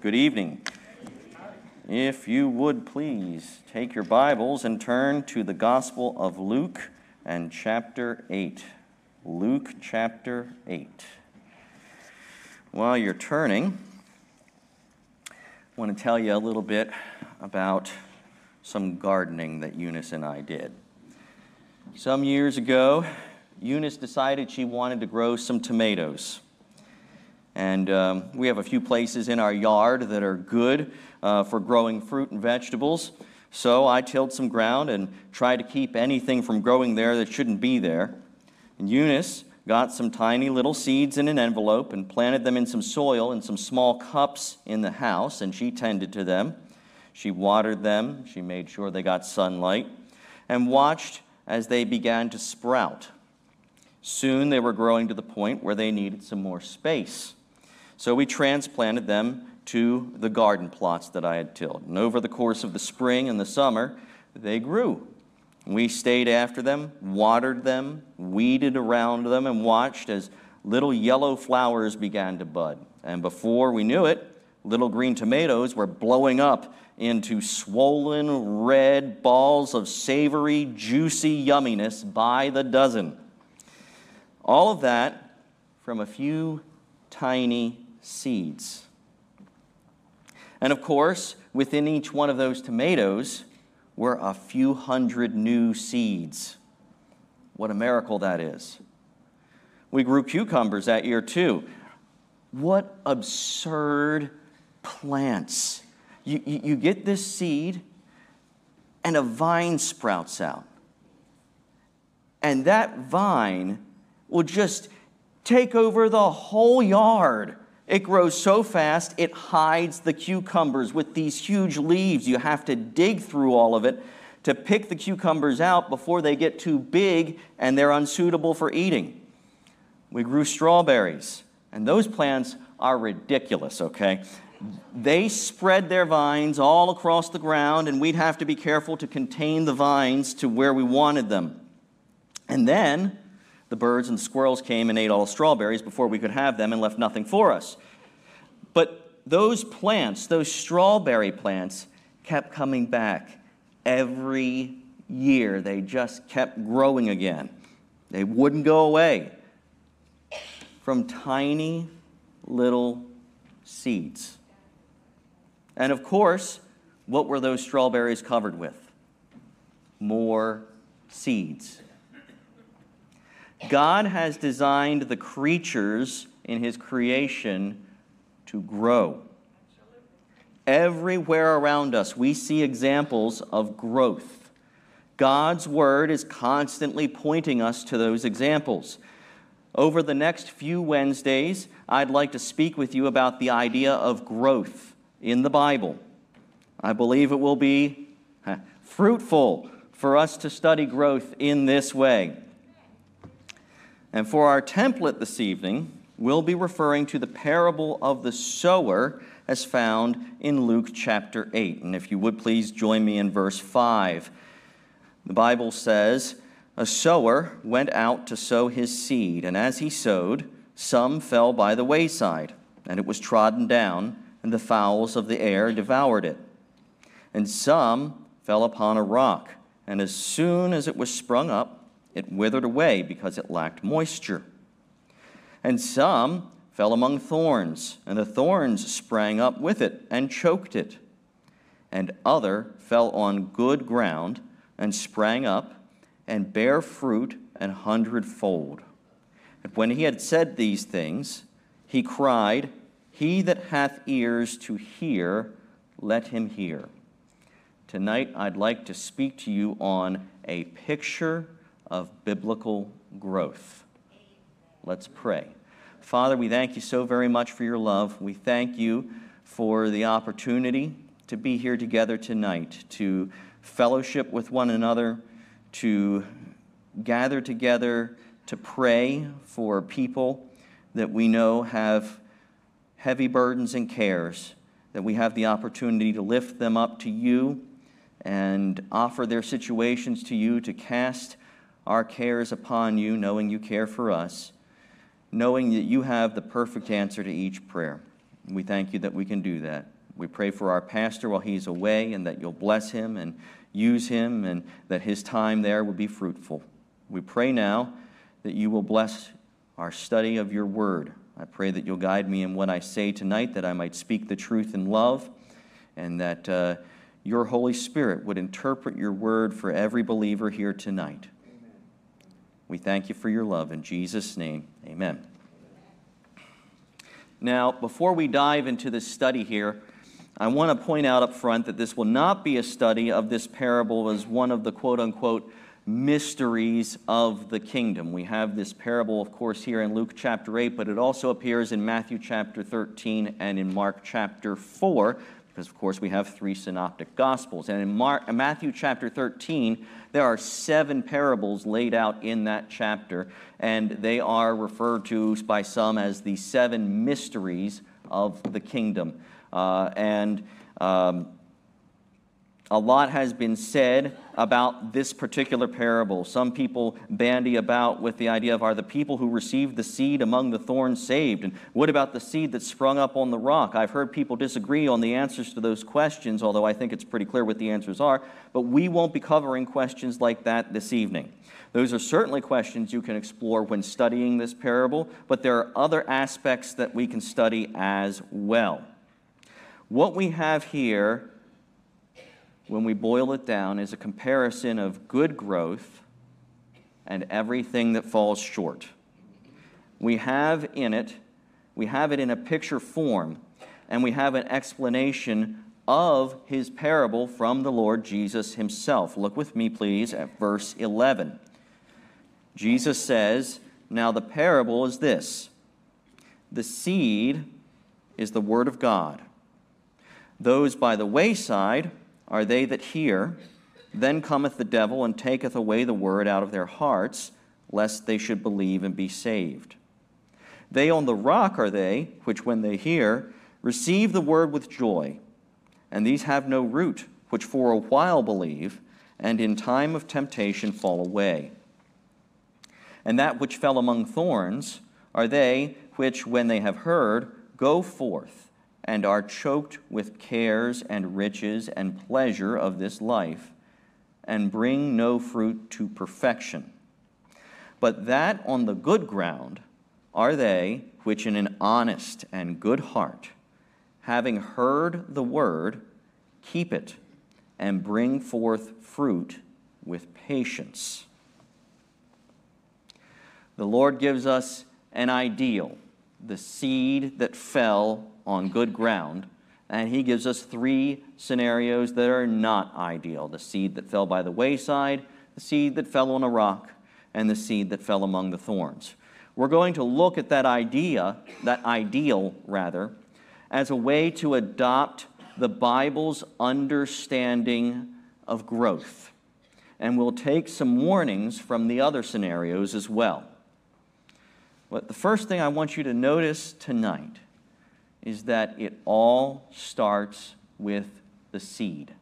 Good evening. If you would please take your Bibles and turn to the Gospel of Luke and chapter 8. Luke chapter 8. While you're turning, I want to tell you a little bit about some gardening that Eunice and I did. Some years ago, Eunice decided she wanted to grow some tomatoes. And we have a few places in our yard that are good for growing fruit and vegetables. So I tilled some ground and tried to keep anything from growing there that shouldn't be there. And Eunice got some tiny little seeds in an envelope and planted them in some soil in some small cups in the house, and she tended to them. She watered them, she made sure they got sunlight, and watched as they began to sprout. Soon they were growing to the point where they needed some more space. So we transplanted them to the garden plots that I had tilled. And over the course of the spring and the summer, they grew. We stayed after them, watered them, weeded around them, and watched as little yellow flowers began to bud. And before we knew it, little green tomatoes were blowing up into swollen red balls of savory, juicy yumminess by the dozen. All of that from a few tiny seeds. And of course, within each one of those tomatoes were a few hundred new seeds. What a miracle that is. We grew cucumbers that year too. What absurd plants. You get this seed and a vine sprouts out. And that vine will just take over the whole yard. It grows so fast, it hides the cucumbers with these huge leaves. You have to dig through all of it to pick the cucumbers out before they get too big and they're unsuitable for eating. We grew strawberries, and those plants are ridiculous, okay? They spread their vines all across the ground, and we'd have to be careful to contain the vines to where we wanted them. And then the birds and squirrels came and ate all the strawberries before we could have them and left nothing for us. But those plants, those strawberry plants, kept coming back every year. They just kept growing again. They wouldn't go away from tiny little seeds. And of course, what were those strawberries covered with? More seeds. God has designed the creatures in His creation to grow. Everywhere around us, we see examples of growth. God's Word is constantly pointing us to those examples. Over the next few Wednesdays, I'd like to speak with you about the idea of growth in the Bible. I believe it will be fruitful for us to study growth in this way. And for our template this evening, we'll be referring to the parable of the sower as found in Luke chapter 8. And if you would please join me in verse 5. The Bible says, "A sower went out to sow his seed, and as he sowed, some fell by the wayside, and it was trodden down, and the fowls of the air devoured it. And some fell upon a rock, and as soon as it was sprung up, it withered away because it lacked moisture. And some fell among thorns, and the thorns sprang up with it and choked it. And other fell on good ground and sprang up and bare fruit an hundredfold. And when he had said these things, he cried, 'He that hath ears to hear, let him hear.'" Tonight, I'd like to speak to you on a picture of biblical growth. Let's pray. Father, we thank you so very much for your love. We thank you for the opportunity to be here together tonight, to fellowship with one another, to gather together to pray for people that we know have heavy burdens and cares, that we have the opportunity to lift them up to you and offer their situations to you, to cast our cares upon you, knowing you care for us, knowing that you have the perfect answer to each prayer. We thank you that we can do that. We pray for our pastor while he's away, and that you'll bless him and use him, and that his time there will be fruitful. We pray now that you will bless our study of your word. I pray that you'll guide me in what I say tonight, that I might speak the truth in love, and that your Holy Spirit would interpret your word for every believer here tonight. Amen. We thank you for your love. In Jesus' name, amen. Now, before we dive into this study here, I want to point out up front that this will not be a study of this parable as one of the quote-unquote mysteries of the kingdom. We have this parable, of course, here in Luke chapter 8, but it also appears in Matthew chapter 13 and in Mark chapter 4, because, of course, we have 3 synoptic gospels. And in Matthew chapter 13, there are 7 parables laid out in that chapter, and they are referred to by some as the 7 mysteries of the kingdom. A lot has been said about this particular parable. Some people bandy about with the idea of, are the people who received the seed among the thorns saved? And what about the seed that sprung up on the rock? I've heard people disagree on the answers to those questions, although I think it's pretty clear what the answers are. But we won't be covering questions like that this evening. Those are certainly questions you can explore when studying this parable, but there are other aspects that we can study as well. What we have here, when we boil it down, is a comparison of good growth and everything that falls short. We have it in a picture form, and we have an explanation of his parable from the Lord Jesus himself. Look with me, please, at verse 11. Jesus says, "Now the parable is this: the seed is the word of God. Those by the wayside are they that hear. Then cometh the devil and taketh away the word out of their hearts, lest they should believe and be saved. They on the rock are they, which when they hear, receive the word with joy. And these have no root, which for a while believe, and in time of temptation fall away. And that which fell among thorns are they, which when they have heard, go forth, and are choked with cares and riches and pleasure of this life, and bring no fruit to perfection. But that on the good ground are they which in an honest and good heart, having heard the word, keep it, and bring forth fruit with patience." The Lord gives us an ideal, the seed that fell on good ground, and he gives us 3 scenarios that are not ideal: the seed that fell by the wayside, the seed that fell on a rock, and the seed that fell among the thorns. We're going to look at that ideal, as a way to adopt the Bible's understanding of growth. And we'll take some warnings from the other scenarios as well. But the first thing I want you to notice tonight is that it all starts with the seed.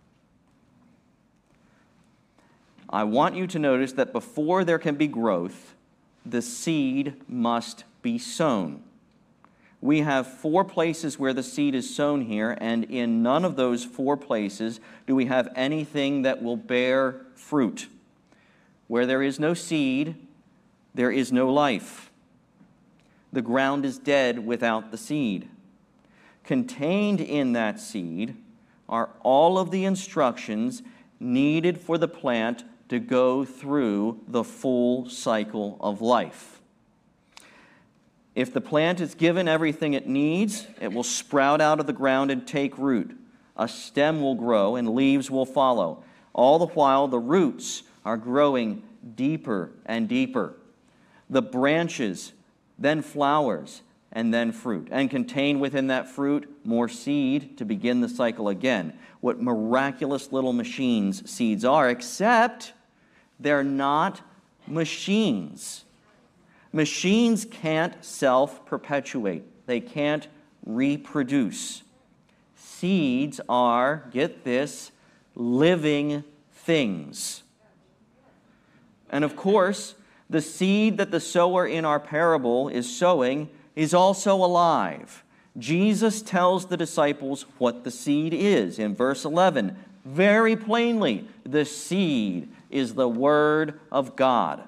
I want you to notice that before there can be growth, the seed must be sown. We have 4 places where the seed is sown here, and in none of those 4 places do we have anything that will bear fruit. Where there is no seed, there is no life. The ground is dead without the seed. Contained in that seed are all of the instructions needed for the plant to go through the full cycle of life. If the plant is given everything it needs, it will sprout out of the ground and take root. A stem will grow and leaves will follow. All the while, the roots are growing deeper and deeper. The branches, then flowers, and then fruit. And contained within that fruit, more seed to begin the cycle again. What miraculous little machines seeds are, except they're not machines. Machines can't self-perpetuate. They can't reproduce. Seeds are, get this, living things. And of course, the seed that the sower in our parable is sowing is also alive. Jesus tells the disciples what the seed is. In verse 11, very plainly, the seed is the Word of God.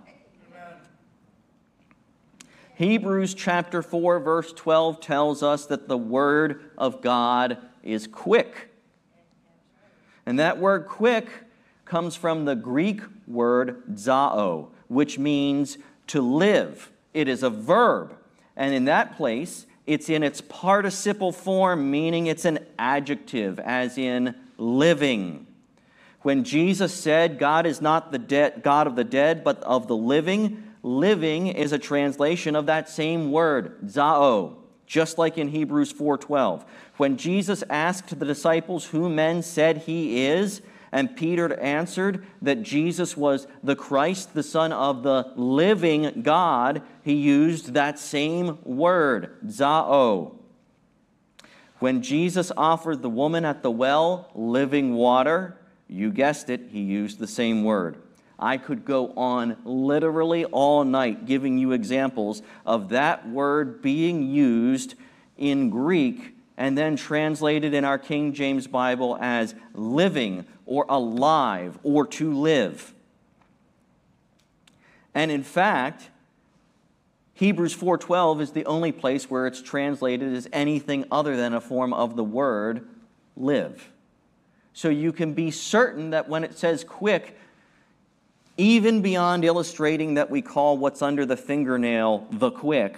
Hebrews chapter 4, verse 12 tells us that the Word of God is quick. And that word quick comes from the Greek word zao, which means to live. It is a verb. And in that place, it's in its participle form, meaning it's an adjective, as in living. When Jesus said, God is not the God of the dead, but of the living, living is a translation of that same word, zao, just like in Hebrews 4:12. When Jesus asked the disciples who men said he is, and Peter answered that Jesus was the Christ, the Son of the living God, he used that same word, zao. When Jesus offered the woman at the well living water, you guessed it, he used the same word. I could go on literally all night giving you examples of that word being used in Greek and then translated in our King James Bible as living or alive or to live. And in fact, Hebrews 4:12 is the only place where it's translated as anything other than a form of the word live. So you can be certain that when it says quick, even beyond illustrating that we call what's under the fingernail the quick,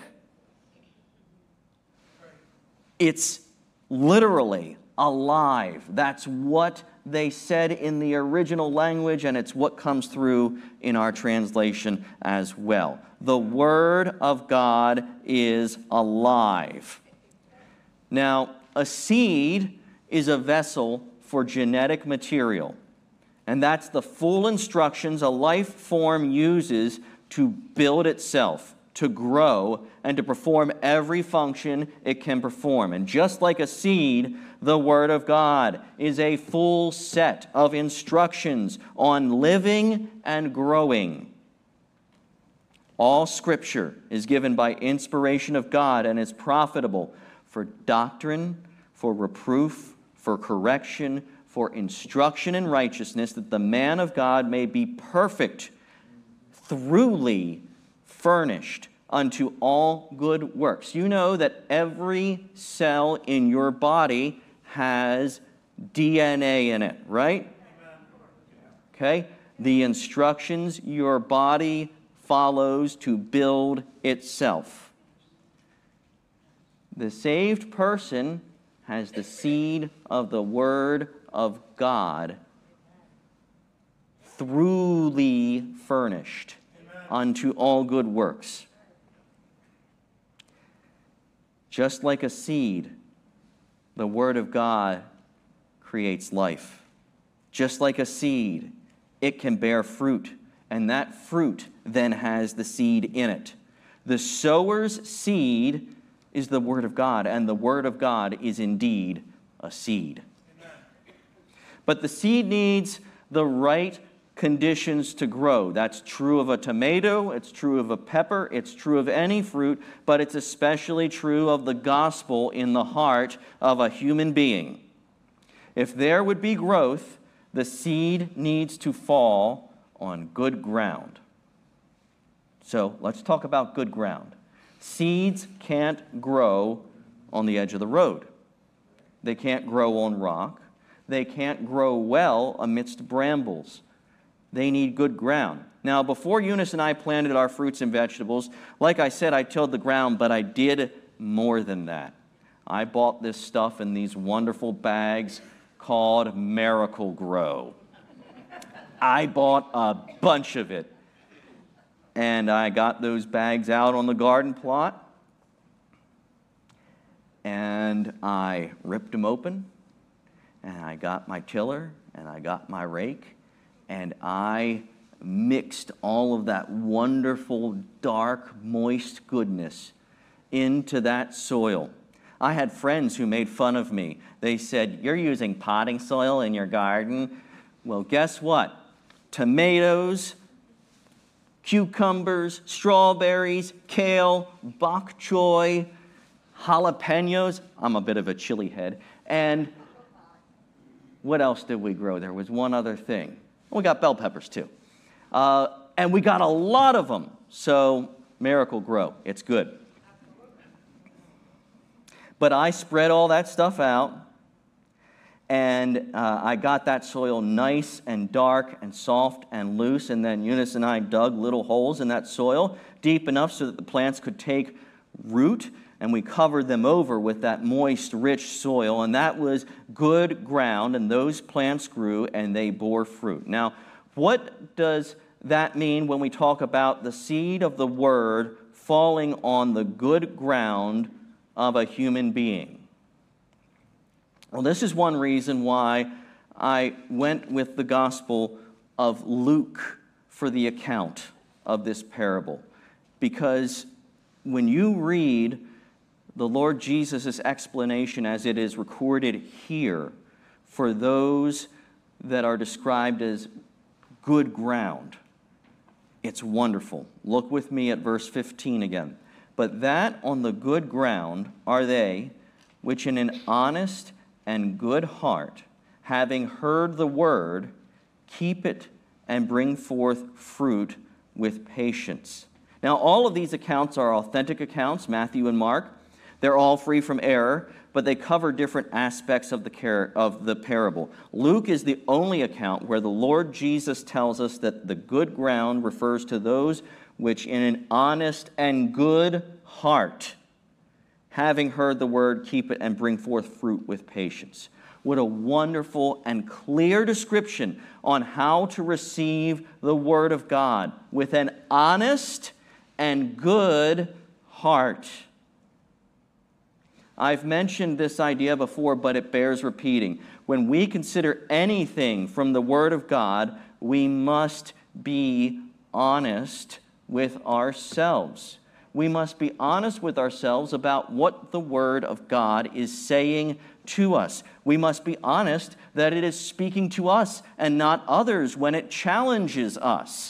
it's literally alive. That's what they said in the original language, and it's what comes through in our translation as well. The Word of God is alive. Now, a seed is a vessel for genetic material, and that's the full instructions a life form uses to build itself, to grow, and to perform every function it can perform. And just like a seed, the Word of God is a full set of instructions on living and growing. All Scripture is given by inspiration of God and is profitable for doctrine, for reproof, for correction, for instruction in righteousness, that the man of God may be perfect, thoroughly furnished unto all good works. You know that every cell in your body has DNA in it, right? Okay? The instructions your body follows to build itself. The saved person has the seed of the Word of God thoroughly furnished unto all good works. Just like a seed, the Word of God creates life. Just like a seed, it can bear fruit, and that fruit then has the seed in it. The sower's seed is the Word of God, and the Word of God is indeed a seed. Amen. But the seed needs the right conditions to grow. That's true of a tomato, it's true of a pepper, it's true of any fruit, but it's especially true of the gospel in the heart of a human being. If there would be growth, the seed needs to fall on good ground. So let's talk about good ground. Seeds can't grow on the edge of the road. They can't grow on rock. They can't grow well amidst brambles. They need good ground. Now, before Eunice and I planted our fruits and vegetables, like I said, I tilled the ground, but I did more than that. I bought this stuff in these wonderful bags called Miracle-Gro. I bought a bunch of it. And I got those bags out on the garden plot, and I ripped them open, and I got my tiller, and I got my rake, and I mixed all of that wonderful, dark, moist goodness into that soil. I had friends who made fun of me. They said, "You're using potting soil in your garden?" Well, guess what? Tomatoes, cucumbers, strawberries, kale, bok choy, jalapenos. I'm a bit of a chili head. And what else did we grow? There was one other thing. We got bell peppers too. And we got a lot of them. So Miracle-Gro, it's good. But I spread all that stuff out, and I got that soil nice and dark and soft and loose, and then Eunice and I dug little holes in that soil deep enough so that the plants could take root, and we covered them over with that moist, rich soil, and that was good ground, and those plants grew, and they bore fruit. Now, what does that mean when we talk about the seed of the Word falling on the good ground of a human being? Well, this is one reason why I went with the Gospel of Luke for the account of this parable. Because when you read the Lord Jesus' explanation as it is recorded here for those that are described as good ground, it's wonderful. Look with me at verse 15 again. But that on the good ground are they which in an honest and good heart, having heard the word, keep it and bring forth fruit with patience. Now, all of these accounts are authentic accounts, Matthew and Mark. They're all free from error, but they cover different aspects of the parable. Luke is the only account where the Lord Jesus tells us that the good ground refers to those which in an honest and good heart, having heard the word, keep it and bring forth fruit with patience. What a wonderful and clear description on how to receive the word of God with an honest and good heart. I've mentioned this idea before, but it bears repeating. When we consider anything from the Word of God, we must be honest with ourselves. We must be honest with ourselves about what the Word of God is saying to us. We must be honest that it is speaking to us and not others when it challenges us.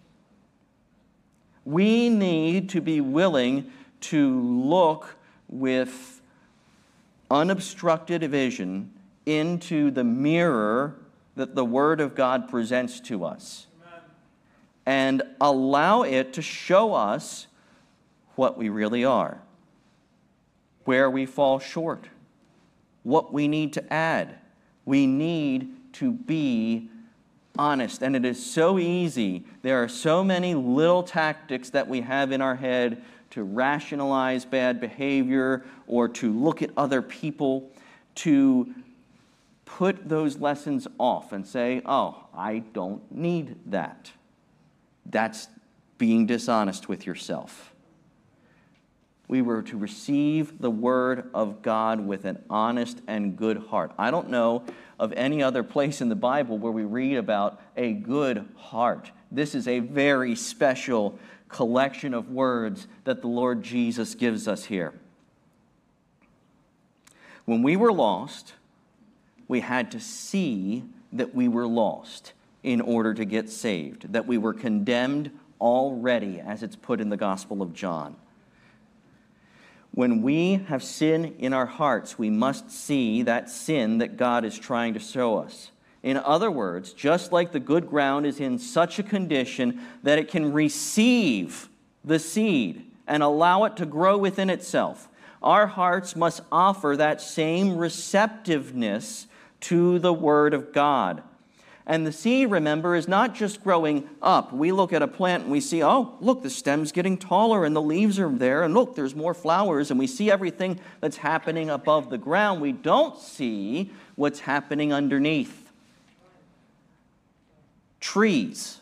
We need to be willing to look with unobstructed vision into the mirror that the Word of God presents to us. Amen. And allow it to show us what we really are, where we fall short, what we need to add. We need to be honest. And it is so easy. There are so many little tactics that we have in our head to rationalize bad behavior or to look at other people, to put those lessons off and say, oh, I don't need that. That's being dishonest with yourself. We were to receive the Word of God with an honest and good heart. I don't know of any other place in the Bible where we read about a good heart. This is a very special collection of words that the Lord Jesus gives us here. When we were lost, we had to see that we were lost in order to get saved, that we were condemned already, as it's put in the Gospel of John. When we have sin in our hearts, we must see that sin that God is trying to show us. In other words, just like the good ground is in such a condition that it can receive the seed and allow it to grow within itself, our hearts must offer that same receptiveness to the Word of God. And the seed, remember, is not just growing up. We look at a plant and we see, oh, look, the stem's getting taller and the leaves are there, and look, there's more flowers, and we see everything that's happening above the ground. We don't see what's happening underneath. Trees.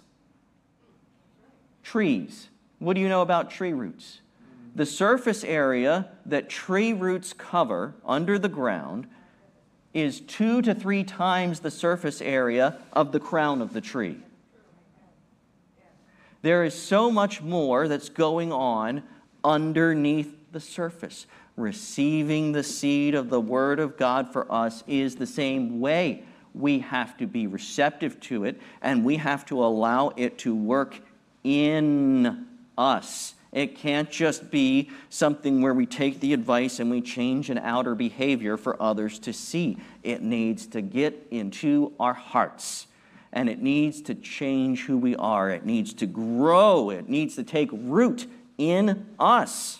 What do you know about tree roots? The surface area that tree roots cover under the ground is 2 to 3 times the surface area of the crown of the tree. There is so much more that's going on underneath the surface. Receiving the seed of the Word of God for us is the same way. We have to be receptive to it, and we have to allow it to work in us It can't just be something where we take the advice and we change an outer behavior for others to see. It needs to get into our hearts, and it needs to change who we are. It needs to grow. It needs to take root in us.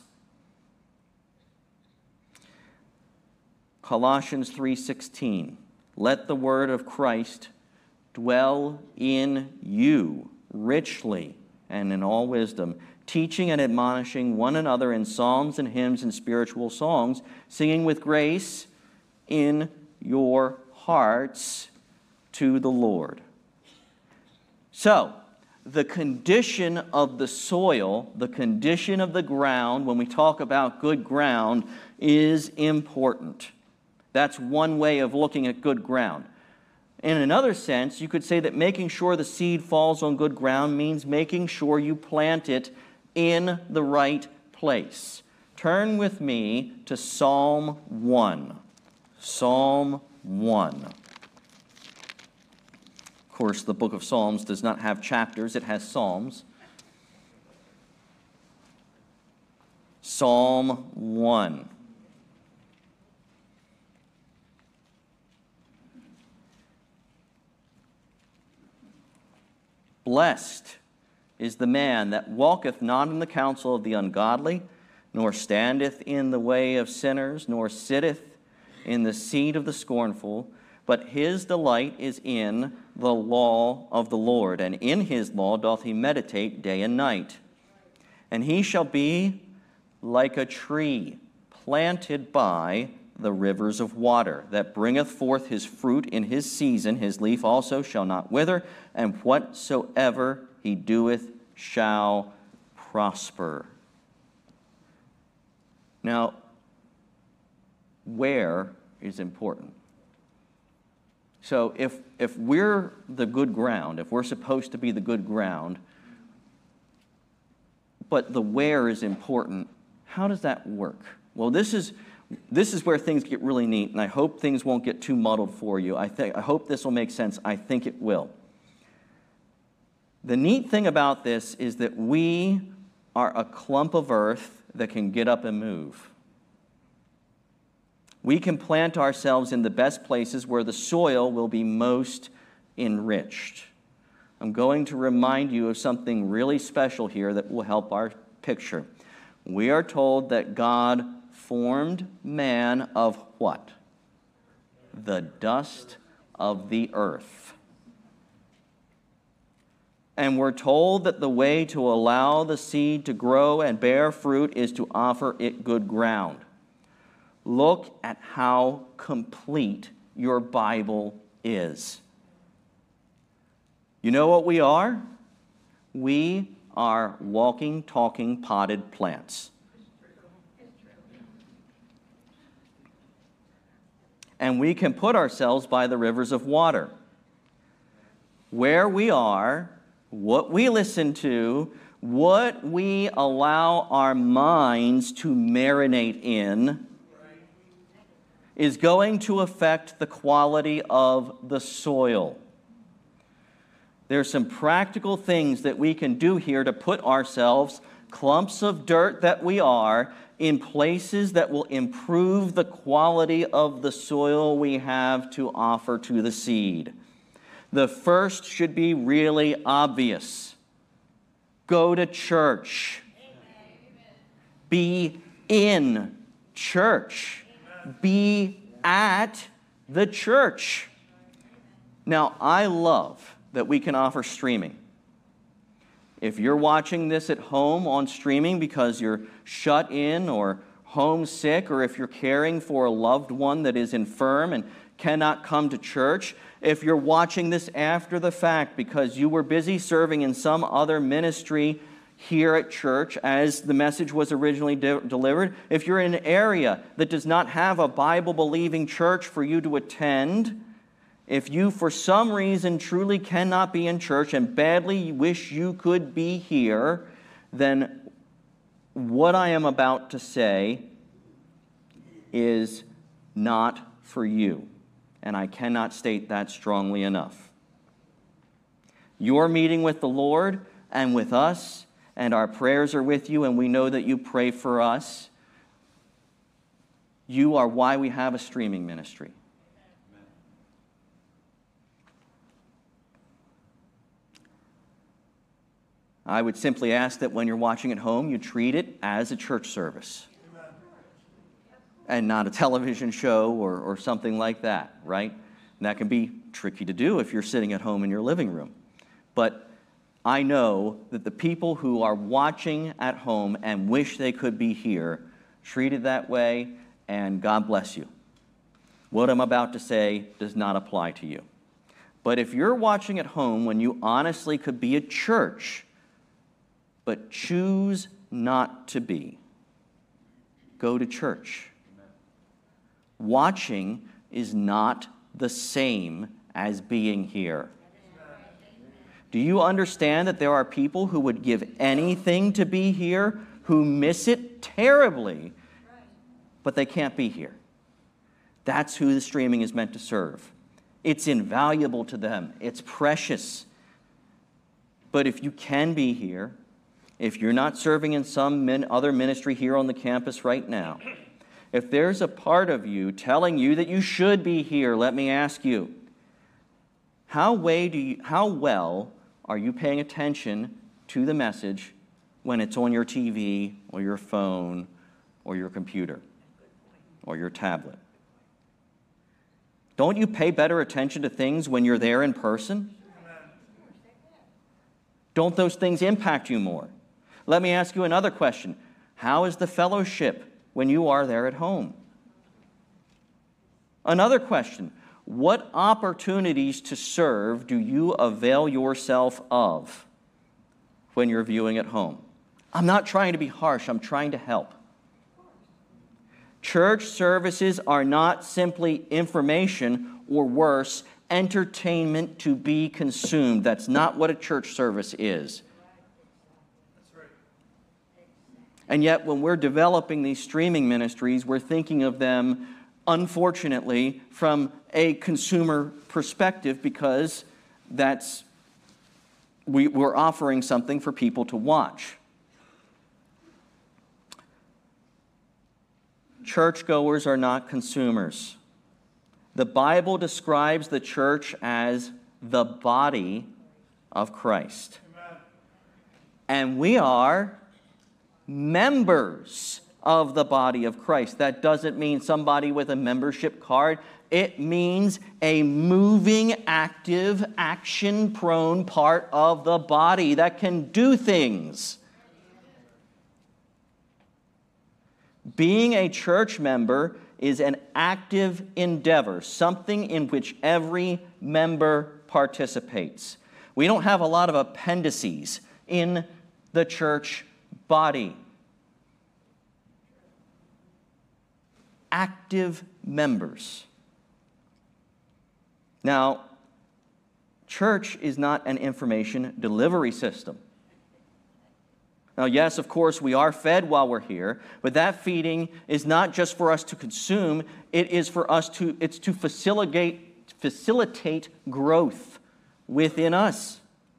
Colossians 3:16, let the word of Christ dwell in you richly and in all wisdom, teaching and admonishing one another in psalms and hymns and spiritual songs, singing with grace in your hearts to the Lord. So, the condition of the soil, the condition of the ground, when we talk about good ground, is important. That's one way of looking at good ground. In another sense, you could say that making sure the seed falls on good ground means making sure you plant it in the right place. Turn with me to Psalm 1. Psalm 1. Of course, the book of Psalms does not have chapters, it has psalms. Psalm 1. Blessed is the man that walketh not in the counsel of the ungodly, nor standeth in the way of sinners, nor sitteth in the seat of the scornful, but his delight is in the law of the Lord, and in his law doth he meditate day and night. And he shall be like a tree planted by the rivers of water, that bringeth forth his fruit in his season. His leaf also shall not wither, and whatsoever he doeth shall prosper. Now, where is important. So if we're the good ground, if we're supposed to be the good ground, but the where is important, how does that work? Well, this is where things get really neat, and I hope things won't get too muddled for you. I hope this will make sense. I think it will. The neat thing about this is that we are a clump of earth that can get up and move. We can plant ourselves in the best places where the soil will be most enriched. I'm going to remind you of something really special here that will help our picture. We are told that God formed man of what? The dust of the earth. And we're told that the way to allow the seed to grow and bear fruit is to offer it good ground. Look at how complete your Bible is. You know what we are? We are walking, talking, potted plants. And we can put ourselves by the rivers of water. Where we are, what we listen to, what we allow our minds to marinate in, is going to affect the quality of the soil. There's some practical things that we can do here to put ourselves, clumps of dirt that we are, in places that will improve the quality of the soil we have to offer to the seed. The first should be really obvious. Go to church. Be in church. Be at the church. Now, I love that we can offer streaming. If you're watching this at home on streaming because you're shut in or homesick, or if you're caring for a loved one that is infirm and cannot come to church, if you're watching this after the fact because you were busy serving in some other ministry here at church as the message was originally delivered, if you're in an area that does not have a Bible-believing church for you to attend, if you for some reason truly cannot be in church and badly wish you could be here, then what I am about to say is not for you. And I cannot state that strongly enough. Your meeting with the Lord and with us and our prayers are with you, and we know that you pray for us. You are why we have a streaming ministry. I would simply ask that when you're watching at home, you treat it as a church service and not a television show or something like that, right? And that can be tricky to do if you're sitting at home in your living room. But I know that the people who are watching at home and wish they could be here treat it that way, and God bless you. What I'm about to say does not apply to you. But if you're watching at home when you honestly could be at church, but choose not to be, go to church. Watching is not the same as being here. Do you understand that there are people who would give anything to be here, who miss it terribly, but they can't be here? That's who the streaming is meant to serve. It's invaluable to them. It's precious. But if you can be here, if you're not serving in some other ministry here on the campus right now, if there's a part of you telling you that you should be here, let me ask you, how well are you paying attention to the message when it's on your TV or your phone or your computer or your tablet? Don't you pay better attention to things when you're there in person? Don't those things impact you more? Let me ask you another question. How is the fellowship when you are there at home? Another question. What opportunities to serve do you avail yourself of when you're viewing at home? I'm not trying to be harsh. I'm trying to help. Church services are not simply information or worse, entertainment to be consumed. That's not what a church service is. And yet, when we're developing these streaming ministries, we're thinking of them, unfortunately, from a consumer perspective, because we're offering something for people to watch. Churchgoers are not consumers. The Bible describes the church as the body of Christ. Amen. And we are members of the body of Christ. That doesn't mean somebody with a membership card. It means a moving, active, action-prone part of the body that can do things. Being a church member is an active endeavor, something in which every member participates. We don't have a lot of appendices in the church body. Active members. Now, church is not an information delivery system. Now, yes, of course, we are fed while we're here, but that feeding is not just for us to consume, it's to facilitate growth within us.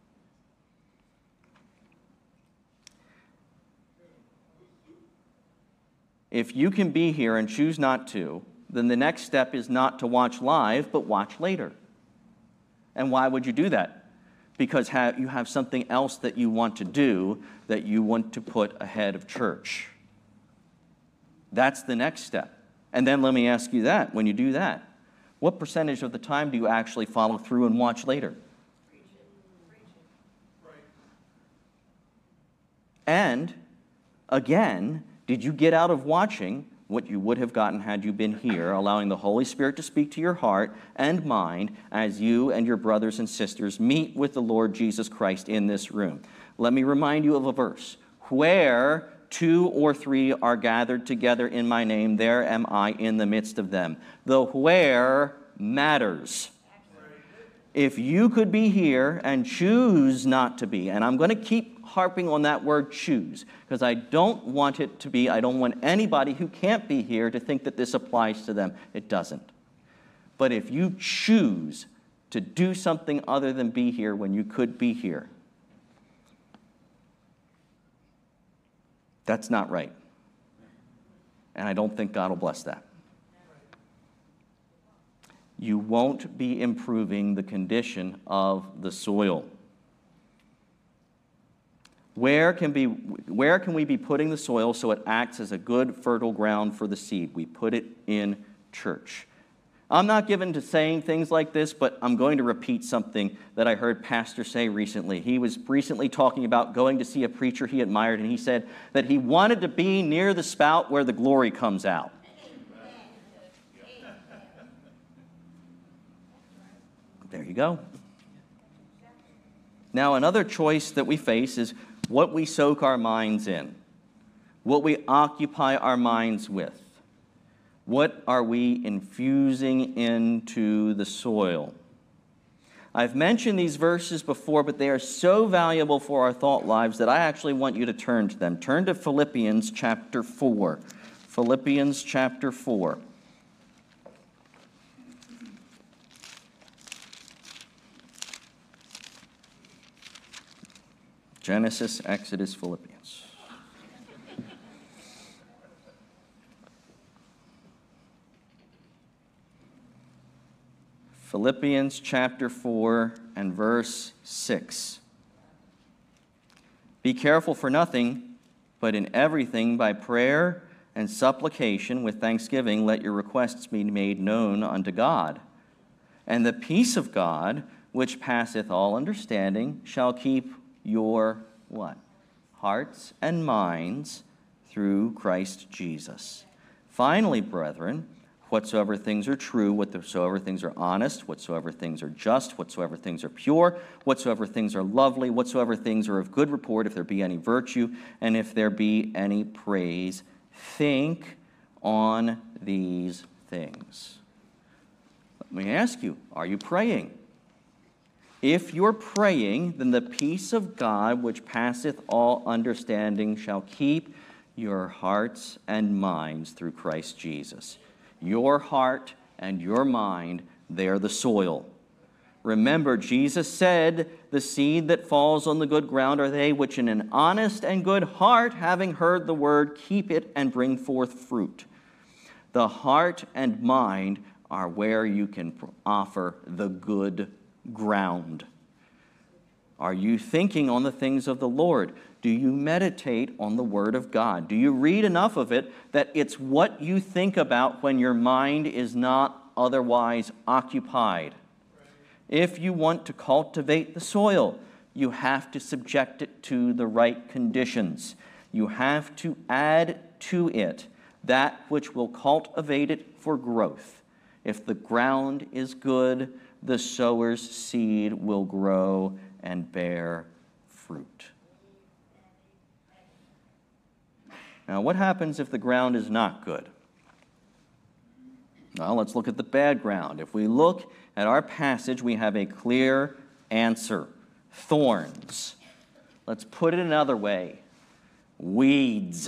If you can be here and choose not to, then the next step is not to watch live, but watch later. And why would you do that? Because you have something else that you want to do, that you want to put ahead of church. That's the next step. And then let me ask you that, when you do that, what percentage of the time do you actually follow through and watch later? And, again, did you get out of watching what you would have gotten had you been here, allowing the Holy Spirit to speak to your heart and mind as you and your brothers and sisters meet with the Lord Jesus Christ in this room? Let me remind you of a verse. Where 2 or 3 are gathered together in my name, there am I in the midst of them. The where matters. If you could be here and choose not to be, and I'm going to keep harping on that word choose, because I don't want anybody who can't be here to think that this applies to them. It doesn't. But if you choose to do something other than be here when you could be here, That's not right. And I don't think God will bless that. You won't be improving the condition of the soil. Where can we be putting the soil so it acts as a good, fertile ground for the seed? We put it in church. I'm not given to saying things like this, but I'm going to repeat something that I heard Pastor say recently. He was recently talking about going to see a preacher he admired, and he said that he wanted to be near the spout where the glory comes out. There you go. Now, another choice that we face is what we soak our minds in, what we occupy our minds with. What are we infusing into the soil? I've mentioned these verses before, but they are so valuable for our thought lives that I actually want you to turn to them. Turn to Philippians chapter 4. Philippians chapter 4. Genesis, Exodus, Philippians. Philippians chapter 4 and verse 6. Be careful for nothing, but in everything by prayer and supplication with thanksgiving let your requests be made known unto God. And the peace of God, which passeth all understanding, shall keep your what? Hearts and minds through Christ Jesus. Finally, brethren, whatsoever things are true, whatsoever things are honest, whatsoever things are just, whatsoever things are pure, whatsoever things are lovely, whatsoever things are of good report, if there be any virtue, and if there be any praise, think on these things. Let me ask you, are you praying? If you're praying, then the peace of God, which passeth all understanding, shall keep your hearts and minds through Christ Jesus. Your heart and your mind, they're the soil. Remember, Jesus said, the seed that falls on the good ground are they which in an honest and good heart, having heard the word, keep it and bring forth fruit. The heart and mind are where you can offer the good ground. Are you thinking on the things of the Lord? Do you meditate on the Word of God? Do you read enough of it that it's what you think about when your mind is not otherwise occupied? If you want to cultivate the soil, you have to subject it to the right conditions. You have to add to it that which will cultivate it for growth. If the ground is good, the sower's seed will grow and bear fruit. Now, what happens if the ground is not good? Well, let's look at the bad ground. If we look at our passage, we have a clear answer. Thorns. Let's put it another way. Weeds.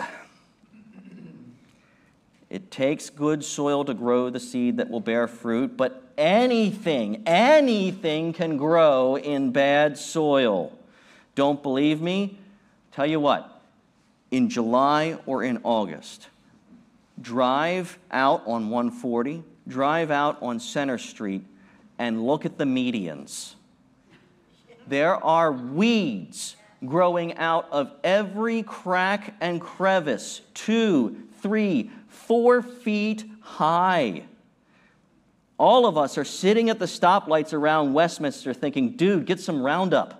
It takes good soil to grow the seed that will bear fruit, but anything can grow in bad soil. Don't believe me? Tell you what. In July or in August, drive out on 140, drive out on Center Street, and look at the medians. There are weeds growing out of every crack and crevice, 2, 3, 4 feet high. All of us are sitting at the stoplights around Westminster thinking, dude, get some Roundup.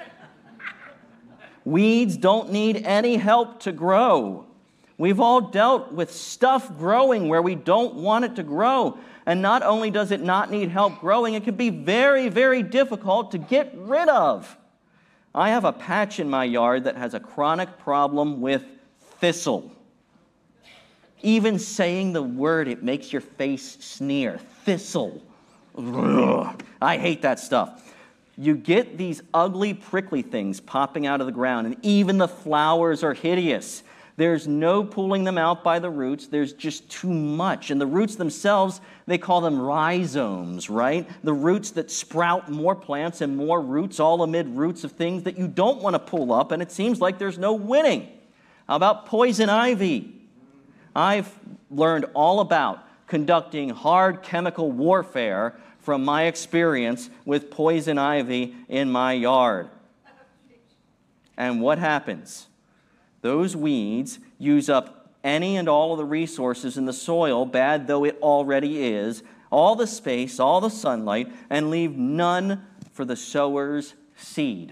Weeds don't need any help to grow. We've all dealt with stuff growing where we don't want it to grow. And not only does it not need help growing, it can be very, very difficult to get rid of. I have a patch in my yard that has a chronic problem with thistle. Even saying the word, it makes your face sneer. Thistle. Ugh. I hate that stuff. You get these ugly, prickly things popping out of the ground, and even the flowers are hideous. There's no pulling them out by the roots. There's just too much. And the roots themselves, they call them rhizomes, right? The roots that sprout more plants and more roots, all amid roots of things that you don't want to pull up, and it seems like there's no winning. How about poison ivy? I've learned all about conducting hard chemical warfare from my experience with poison ivy in my yard. And what happens? Those weeds use up any and all of the resources in the soil, bad though it already is, all the space, all the sunlight, and leave none for the sower's seed.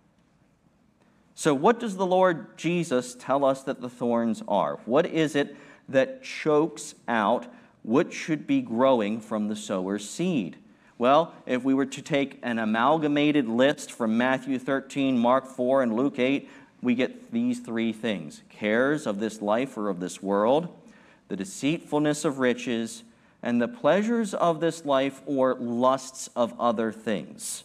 So what does the Lord Jesus tell us that the thorns are? What is it that chokes out what should be growing from the sower's seed? Well, if we were to take an amalgamated list from Matthew 13, Mark 4, and Luke 8, we get these three things: cares of this life or of this world, the deceitfulness of riches, and the pleasures of this life or lusts of other things.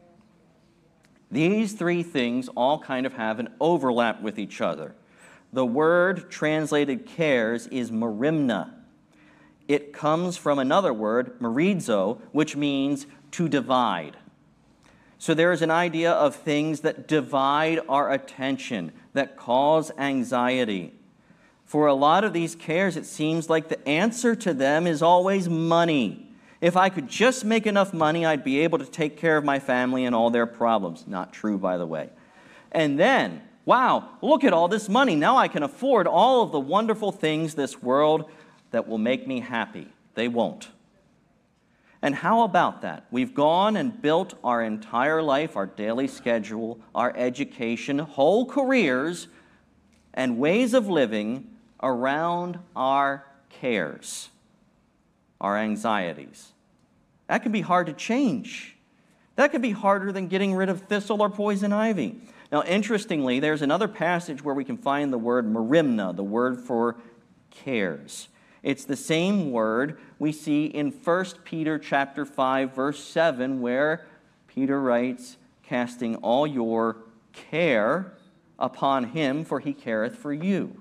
These three things all kind of have an overlap with each other. The word translated cares is merimna. It comes from another word, merizo, which means to divide. So there is an idea of things that divide our attention, that cause anxiety. For a lot of these cares, it seems like the answer to them is always money. If I could just make enough money, I'd be able to take care of my family and all their problems. Not true, by the way. And then, wow, look at all this money. Now I can afford all of the wonderful things this world that will make me happy. They won't. And how about that? We've gone and built our entire life, our daily schedule, our education, whole careers, and ways of living around our cares, our anxieties. That can be hard to change. That can be harder than getting rid of thistle or poison ivy. Now, interestingly, there's another passage where we can find the word merimna, the word for cares. It's the same word we see in 1 Peter chapter 5, verse 7, where Peter writes, casting all your care upon him, for he careth for you.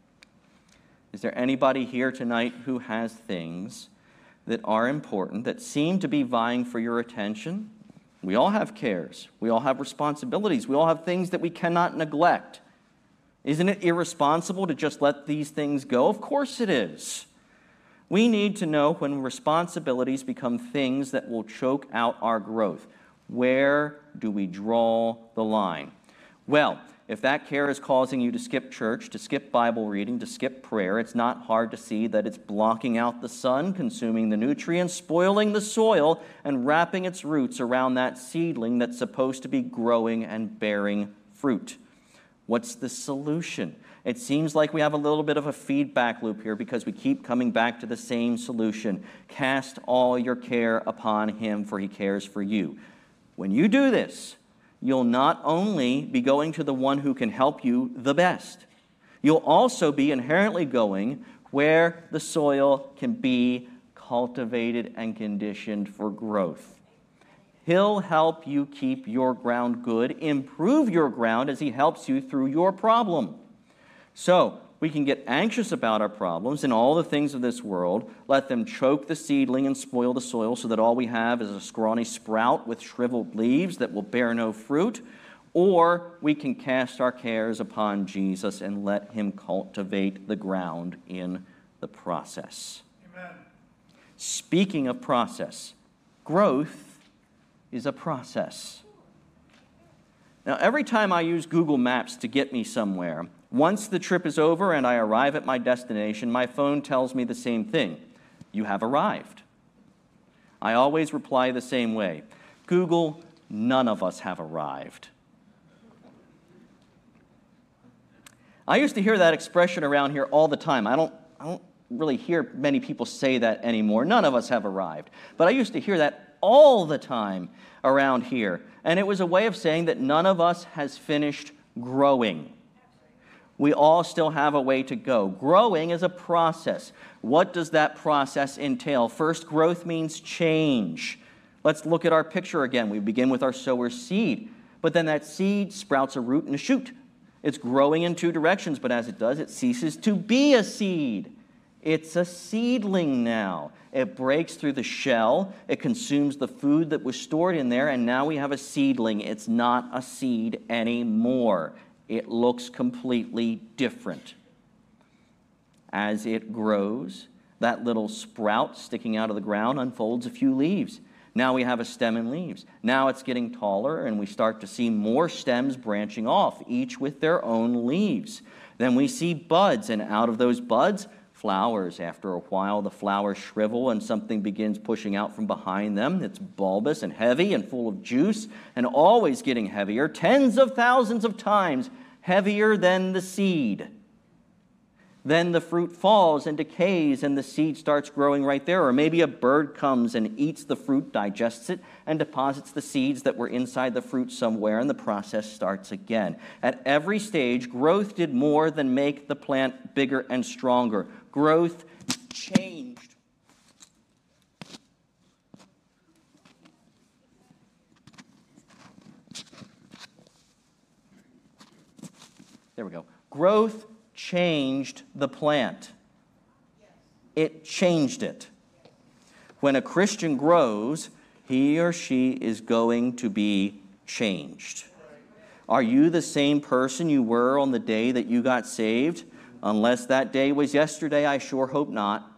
Is there anybody here tonight who has things that are important, that seem to be vying for your attention? We all have cares. We all have responsibilities. We all have things that we cannot neglect. Isn't it irresponsible to just let these things go? Of course it is. We need to know when responsibilities become things that will choke out our growth. Where do we draw the line? Well, if that care is causing you to skip church, to skip Bible reading, to skip prayer, it's not hard to see that it's blocking out the sun, consuming the nutrients, spoiling the soil, and wrapping its roots around that seedling that's supposed to be growing and bearing fruit. What's the solution? It seems like we have a little bit of a feedback loop here because we keep coming back to the same solution. Cast all your care upon him, for he cares for you. When you do this, you'll not only be going to the one who can help you the best, you'll also be inherently going where the soil can be cultivated and conditioned for growth. He'll help you keep your ground good, improve your ground as he helps you through your problem. So, we can get anxious about our problems and all the things of this world, let them choke the seedling and spoil the soil so that all we have is a scrawny sprout with shriveled leaves that will bear no fruit, or we can cast our cares upon Jesus and let him cultivate the ground in the process. Amen. Speaking of process, growth is a process. Now, every time I use Google Maps to get me somewhere, once the trip is over and I arrive at my destination, my phone tells me the same thing. You have arrived. I always reply the same way. Google, none of us have arrived. I used to hear that expression around here all the time. I don't really hear many people say that anymore. None of us have arrived. But I used to hear that all the time around here. And it was a way of saying that none of us has finished growing. We all still have a way to go. Growing is a process. What does that process entail? First, growth means change. Let's look at our picture again. We begin with our sower's seed, but then that seed sprouts a root and a shoot. It's growing in two directions, but as it does, it ceases to be a seed. It's a seedling now. It breaks through the shell. It consumes the food that was stored in there, and now we have a seedling. It's not a seed anymore. it looks completely different. As it grows, that little sprout sticking out of the ground unfolds a few leaves. Now we have a stem and leaves. Now it's getting taller, and we start to see more stems branching off, each with their own leaves. Then we see buds, and out of those buds, flowers. After a while, the flowers shrivel, and something begins pushing out from behind them. It's bulbous and heavy and full of juice, and always getting heavier, tens of thousands of times heavier than the seed. Then the fruit falls and decays, and the seed starts growing right there. Or maybe a bird comes and eats the fruit, digests it, and deposits the seeds that were inside the fruit somewhere, and the process starts again. At every stage, growth did more than make the plant bigger and stronger. Growth changed. There we go. Growth changed the plant. It changed it. When a Christian grows, he or she is going to be changed. Are you the same person you were on the day that you got saved? Unless that day was yesterday, I sure hope not.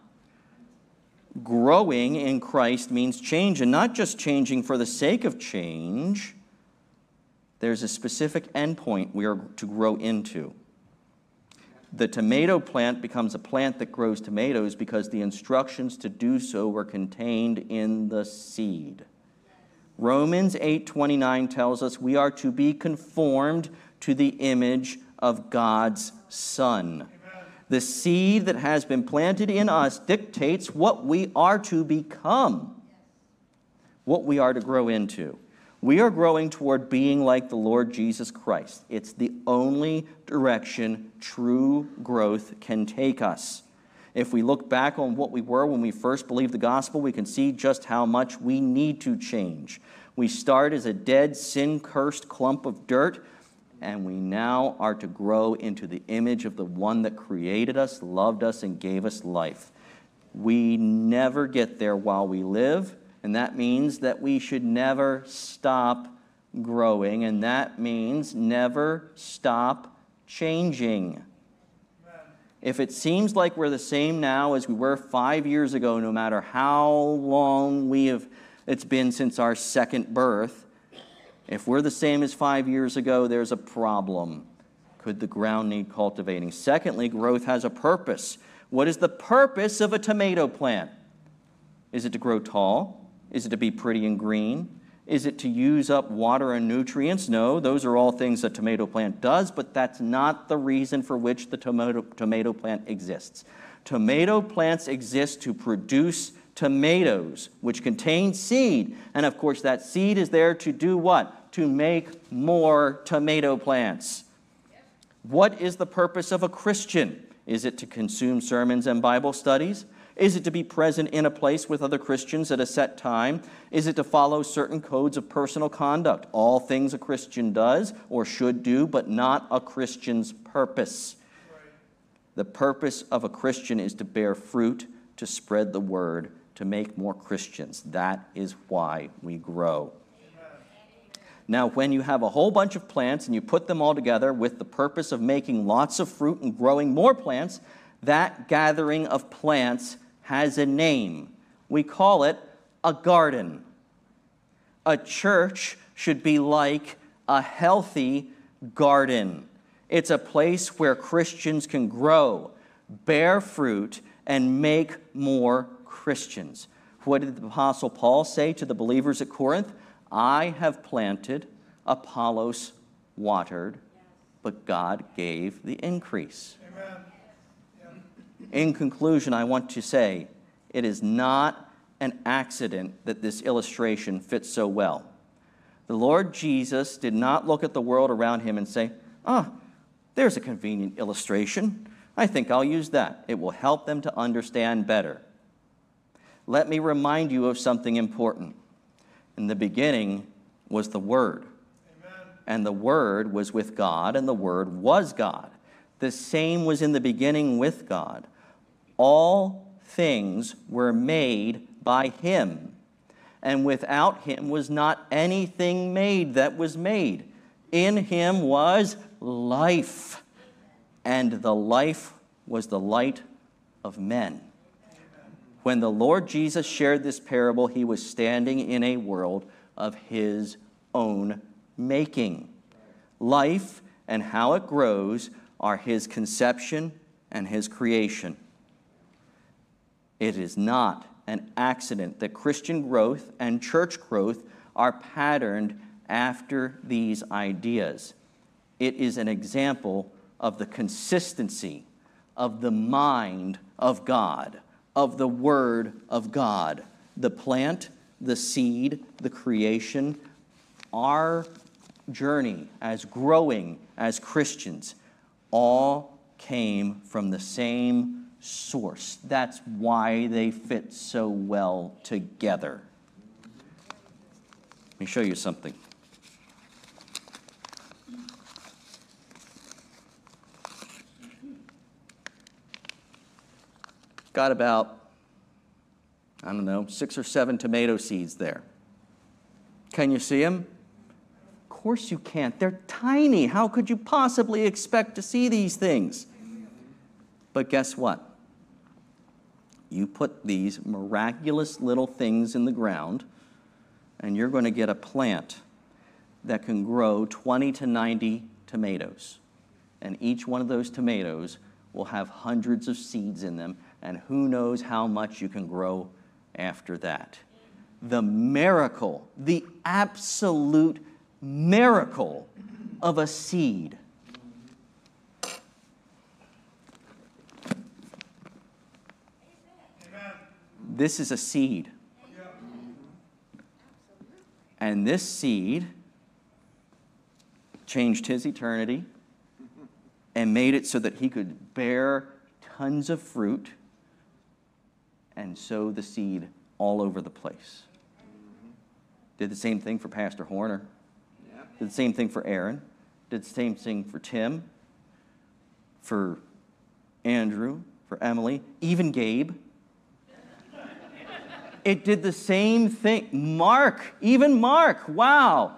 Growing in Christ means change, and not just changing for the sake of change. There's a specific endpoint we are to grow into. The tomato plant becomes a plant that grows tomatoes because the instructions to do so were contained in the seed. Romans 8:29 tells us we are to be conformed to the image of God's Son. The seed that has been planted in us dictates what we are to become, what we are to grow into. We are growing toward being like the Lord Jesus Christ. It's the only direction true growth can take us. If we look back on what we were when we first believed the gospel, we can see just how much we need to change. We start as a dead, sin-cursed clump of dirt, and we now are to grow into the image of the one that created us, loved us, and gave us life. We never get there while we live. And that means that we should never stop growing, and that means never stop changing. If it seems like we're the same now as we were 5 years ago, no matter how long it's been since our second birth, if we're the same as 5 years ago, there's a problem. Could the ground need cultivating? Secondly, growth has a purpose. What is the purpose of a tomato plant? Is it to grow tall? Is it to be pretty and green? Is it to use up water and nutrients? No, those are all things a tomato plant does, but that's not the reason for which the tomato plant exists. Tomato plants exist to produce tomatoes, which contain seed. And of course, that seed is there to do what? To make more tomato plants. What is the purpose of a Christian? Is it to consume sermons and Bible studies? Is it to be present in a place with other Christians at a set time? Is it to follow certain codes of personal conduct? All things a Christian does or should do, but not a Christian's purpose. Right. The purpose of a Christian is to bear fruit, to spread the word, to make more Christians. That is why we grow. Amen. Now, when you have a whole bunch of plants and you put them all together with the purpose of making lots of fruit and growing more plants, that gathering of plants has a name. We call it a garden. A church should be like a healthy garden. It's a place where Christians can grow, bear fruit, and make more Christians. What did the Apostle Paul say to the believers at Corinth? I have planted, Apollos watered, but God gave the increase. Amen. In conclusion, I want to say it is not an accident that this illustration fits so well. The Lord Jesus did not look at the world around him and say, there's a convenient illustration. I think I'll use that. It will help them to understand better. Let me remind you of something important. In the beginning was the Word. Amen. And the Word was with God, and the Word was God. The same was in the beginning with God. All things were made by him, and without him was not anything made that was made. In him was life, and the life was the light of men. When the Lord Jesus shared this parable, he was standing in a world of his own making. Life and how it grows are his conception and his creation. It is not an accident that Christian growth and church growth are patterned after these ideas. It is an example of the consistency of the mind of God, of the Word of God. The plant, the seed, the creation, our journey as growing as Christians, all came from the same source. That's why they fit so well together. Let me show you something. Got about, 6 or 7 tomato seeds there. Can you see them? Of course you can't. They're tiny. How could you possibly expect to see these things? But guess what? You put these miraculous little things in the ground, and you're going to get a plant that can grow 20 to 90 tomatoes. And each one of those tomatoes will have hundreds of seeds in them, and who knows how much you can grow after that. The miracle, the absolute miracle of a seed. This is a seed. And this seed changed his eternity and made it so that he could bear tons of fruit and sow the seed all over the place. Did the same thing for Pastor Horner. Did the same thing for Aaron. Did the same thing for Tim, for Andrew, for Emily, even Gabe. It did the same thing. Mark, even Mark, wow.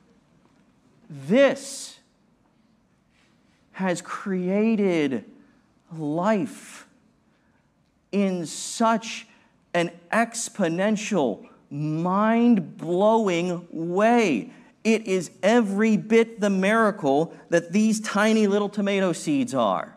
This has created life in such an exponential, mind-blowing way. It is every bit the miracle that these tiny little tomato seeds are.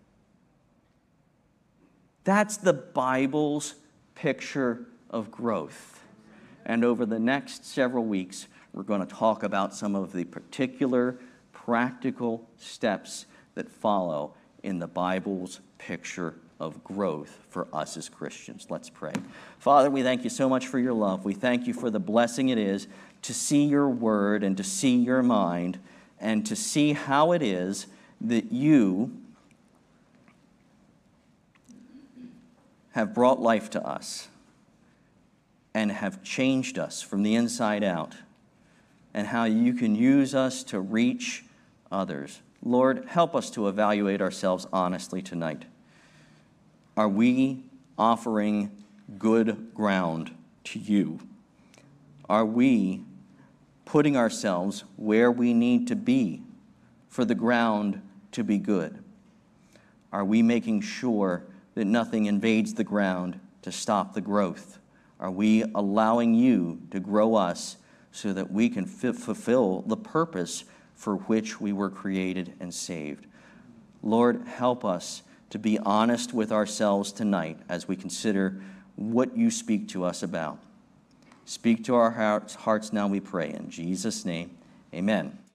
That's the Bible's picture of growth. And over the next several weeks, we're going to talk about some of the particular practical steps that follow in the Bible's picture of growth for us as Christians. Let's pray. Father, we thank you so much for your love. We thank you for the blessing it is to see your word and to see your mind and to see how it is that you have brought life to us and have changed us from the inside out, and how you can use us to reach others. Lord, help us to evaluate ourselves honestly tonight. Are we offering good ground to you? Are we putting ourselves where we need to be for the ground to be good? Are we making sure that nothing invades the ground to stop the growth? Are we allowing you to grow us so that we can fulfill the purpose for which we were created and saved? Lord, help us to be honest with ourselves tonight as we consider what you speak to us about. Speak to our hearts now, we pray. In Jesus' name, amen.